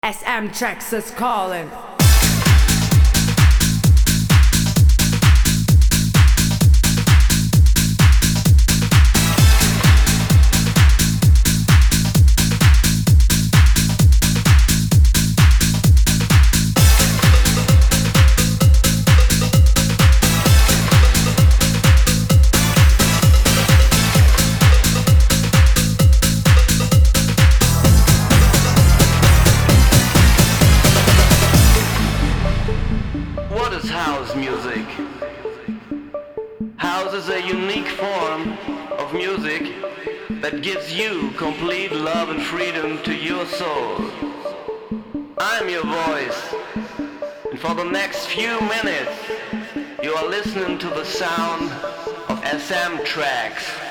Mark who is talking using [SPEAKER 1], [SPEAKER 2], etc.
[SPEAKER 1] SM Tracks is calling.
[SPEAKER 2] What is house music? House is a unique form of music that gives you complete love and freedom to your soul. I'm your voice, and for the next few minutes, you are listening to the sound of SM Tracks.